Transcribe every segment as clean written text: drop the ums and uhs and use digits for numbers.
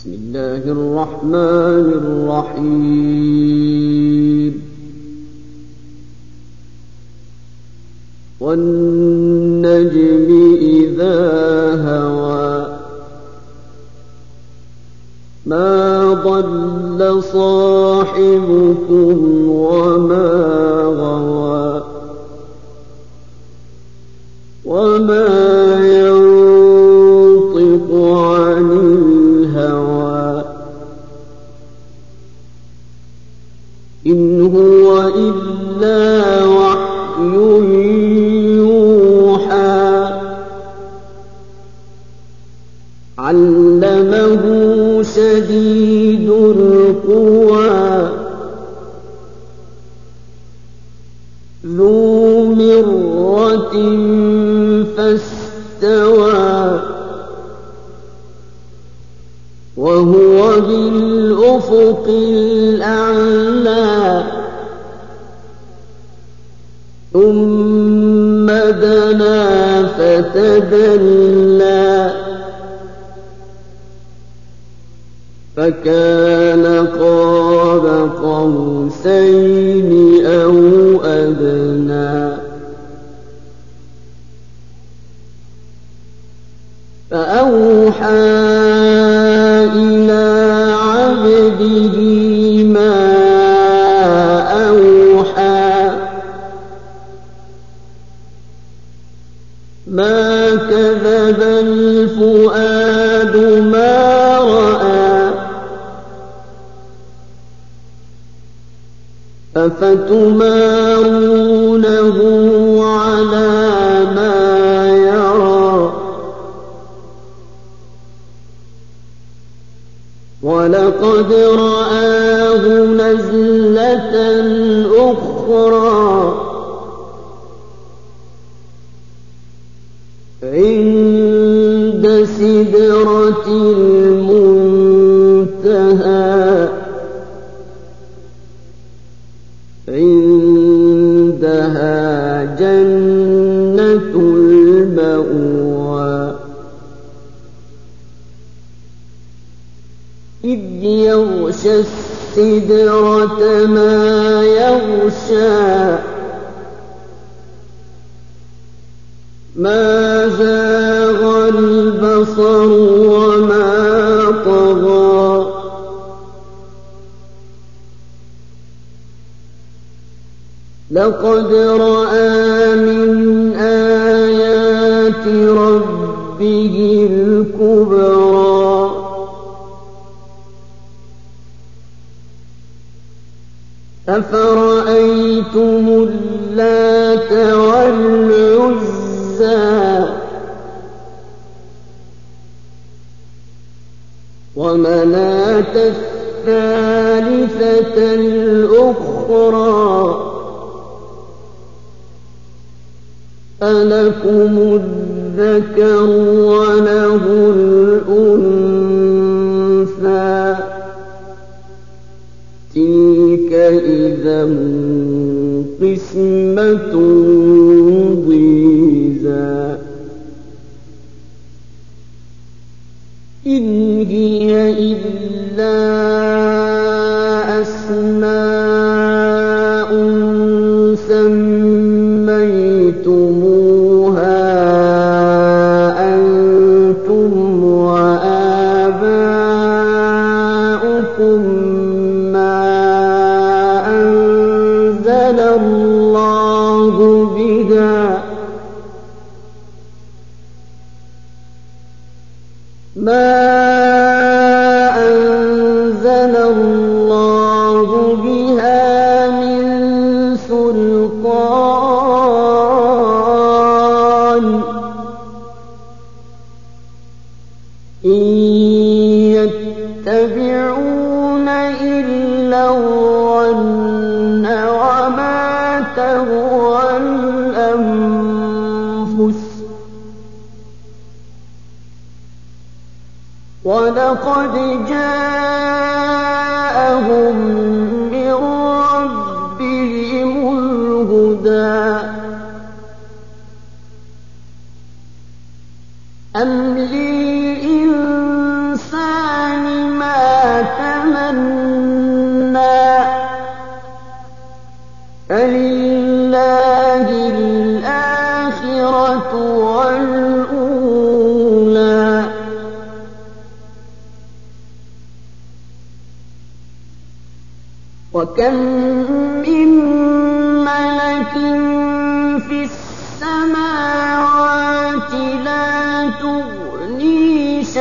بسم الله الرحمن الرحيم والنجم إذا هوى ما ضل صاحبكم وما غوى وما ينطق عن الهوى إن هو إلا وحي يوحى علمه شديد القوى ذو مرة فاستوى وهو بالأفق الأعلى ثم دنا فتدلى فكان قاب قوسين أو أدنى فأوحى إلى عبده ما أوحى ما كذب الفؤاد ما رأى أفتمارونه على ما يرى ولقد رآه نزلة أخرى عند سدرة المنتهى عندها جنة المأوى إذ يغشى السدرة ما يغشى ما زاغ البصر وما طغى لقد رأى من آيات ربه الكبرى أفرأيتم اللات والعزى ومناة الثالثة الأخرى ألكم الذكر وله الأنثى تلك إذا قسمة ضيزى إن هي إلا أسماء سميتموها أنتم وآباؤكم ما أنزل الله بها من سلطان إن يتبعون إلا الظن وما تهوى الأنفس ولقد جاءهم من ربهم الهدى أم للإنسان ما تمنى فلله الآخرة والأولى وكم من ملك في السماوات لا تغني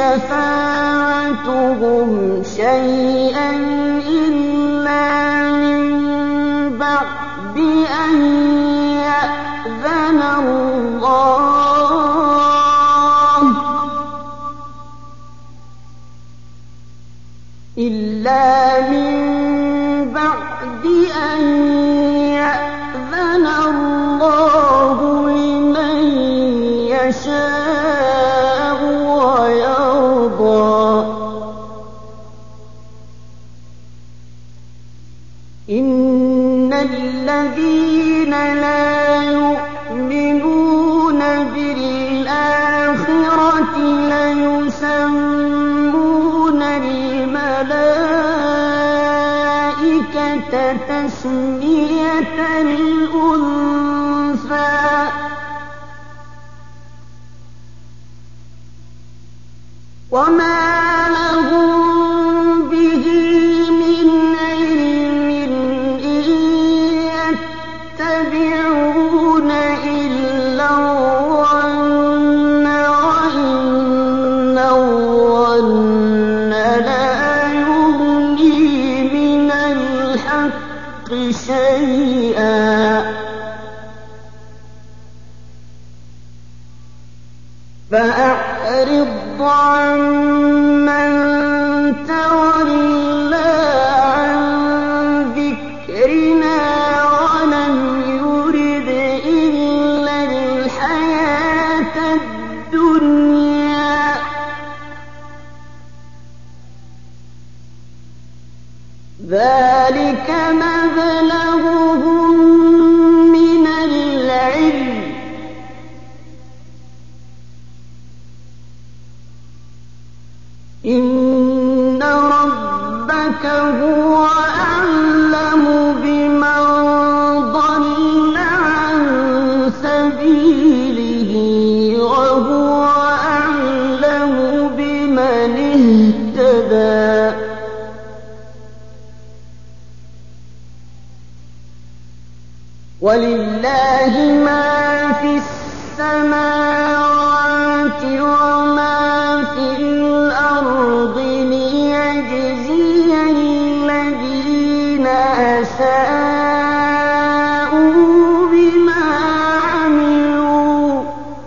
شفاعتهم شيئا إلا من بعد أن يأذن الله إلا من بعد أن يأذن الله لمن يشاء ويرضى إن الذين لا يؤمنون بالآخرة ليسمون الملائكة تسمية الأنثى وما لهم به من علم إن يتبعون إلا الظن وإن الظن لا يغني من الحق شيئا فأعرض عمن تولى عن ذكرنا ولم يرد إلا الحياة الدنيا ذلك مبلغهم من العلم إن ربك هو أعلم بمن ضل عن سبيله وهو أعلم بمن اهتدى ولله ما في السماوات وما في الأرض ليجزي الذين أساءوا بما عملوا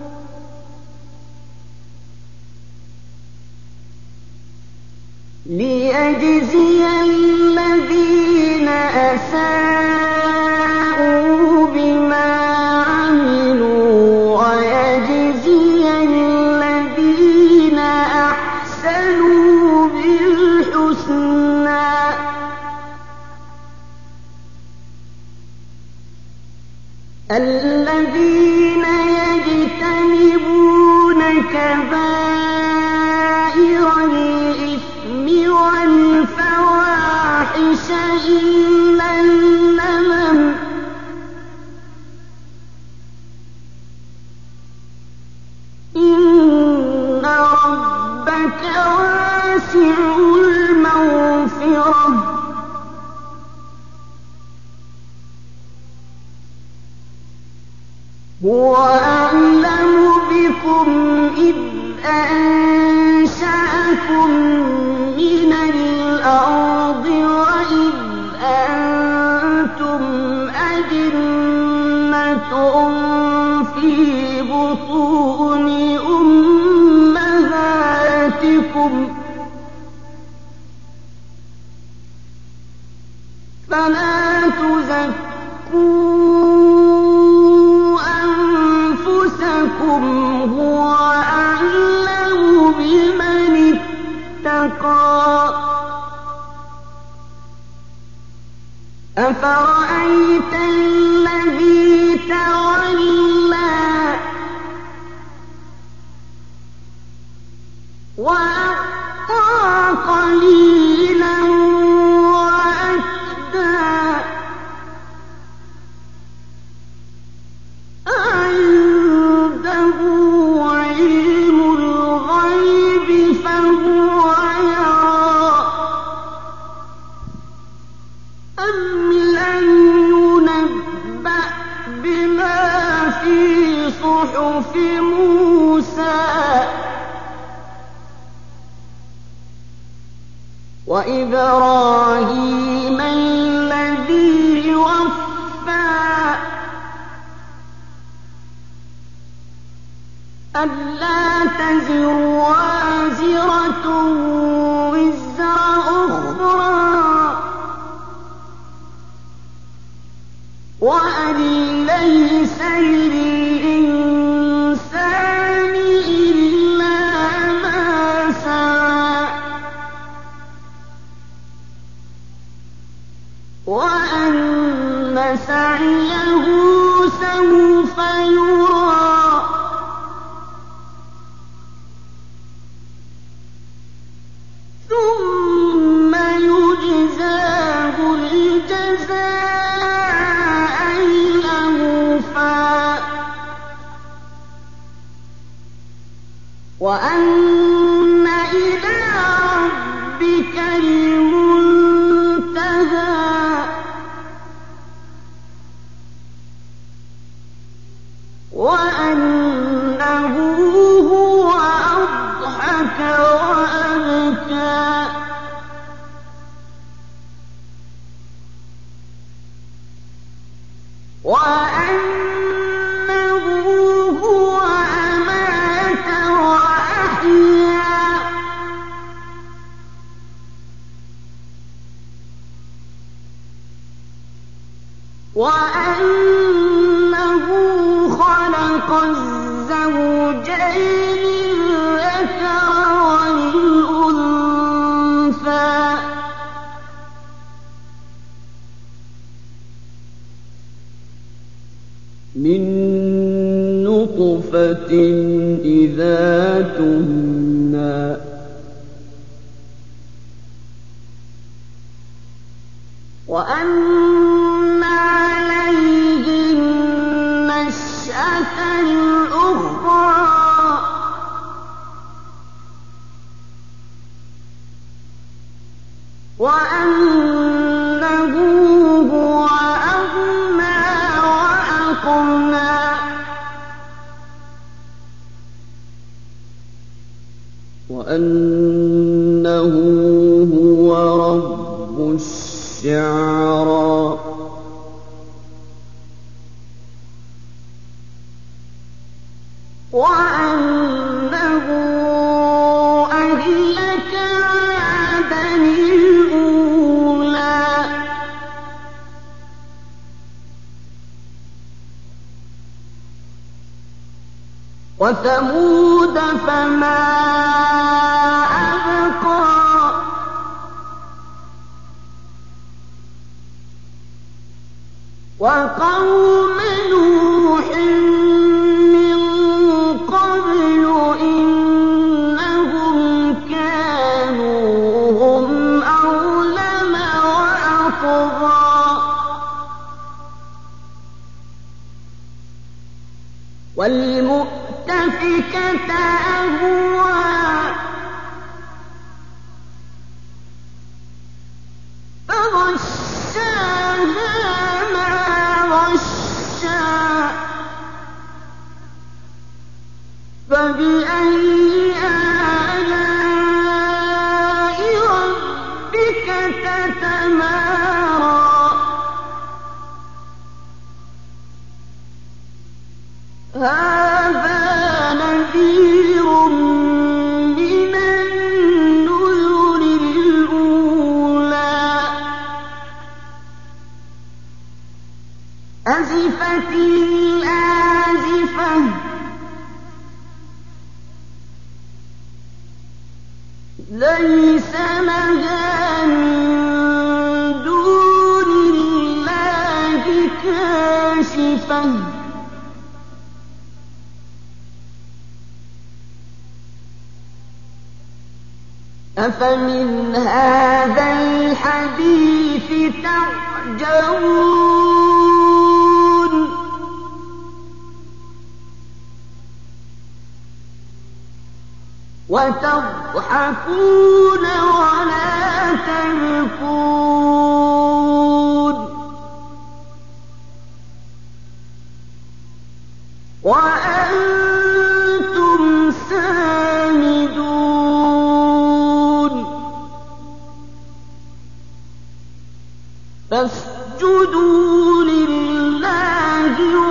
ليجزي الذين أساءوا بما عملوا ويجزي الذين أحسنوا بالحسنى الذين يجتنبون كبائر الإثم والفواحش إلا اللمم إن ربك واسع المغفرة هو أعلم بكم إذ أنشأكم من الأرض وإذ أنتم أجنة في بطون أمهاتكم فلا تزكوا أنفسكم هو أعلم بمن اتقى أفرأيت الذي تولى وأعطى قليلا وإبراهيم الذي وفى ألا تزر وازرة وزر أخرى وأن ليس للإنسان إلا ما سعى وأن سعيه سوف يرى ثم يجزاه الجزاء الأوفى وأن إلى ربك المنتهى وأنه هو أضحك وأبكى وأنه هو أمات وأحيا وأنه خلق الزوجين الذكر والأنثى من نطفة إذا تمنى وأن عليه النشأة الأخرى وأنه هو أغنى وأقنى وأنه هو رب الشعرى وأنه أهلك عادا الأولى وثمود فما أبقى وقوم نوح من قبل إنهم كانوا هم أظلم وأطغى والمؤتفكة أهوى فغشاها ما غشى فبأي آلاء ربك تتمارى هذا نذير من النذر الأولى أزفت الآزفة ليس لها من دون الله كاشفة أفمن هذا الحديث تعجبون وتضحكون ولا تبكون وأنتم سامدون فاسجدوا لله